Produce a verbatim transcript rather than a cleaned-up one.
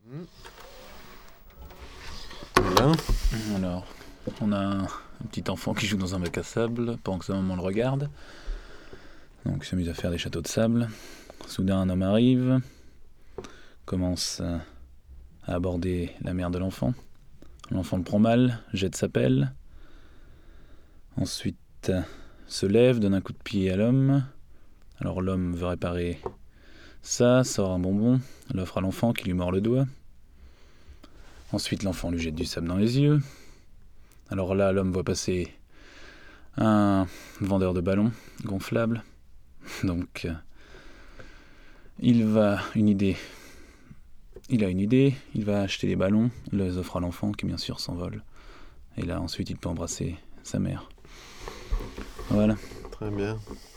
Voilà. Alors, on a un, un petit enfant qui joue dans un bac à sable pendant que sa maman le regarde. Donc il s'amuse à faire des châteaux de sable. Soudain un homme arrive, commence à, à aborder la mère de l'enfant. L'enfant le prend mal, jette sa pelle. Ensuite euh, se lève, donne un coup de pied à l'homme. Alors l'homme veut réparer ça, sort un bonbon, l'offre à l'enfant qui lui mord le doigt. Ensuite l'enfant lui jette du sable dans les yeux. Alors là l'homme voit passer un vendeur de ballons gonflables. Donc euh, il va une idée. Il a une idée, il va acheter des ballons, il les offre à l'enfant qui bien sûr s'envole. Et là ensuite il peut embrasser sa mère. Voilà. Très bien.